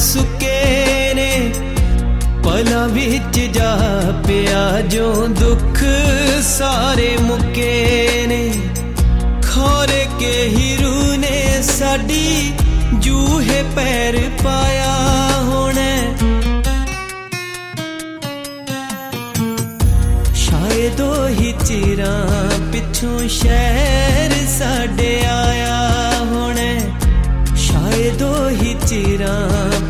सुके ने पलां विच जा पिया जो दुख सारे मुके ने खोरे के हीरू ने साडी जूहे पैर पाया होने शायद ही चिरां पिछों शहर साडे आया होने शायद ही चिरां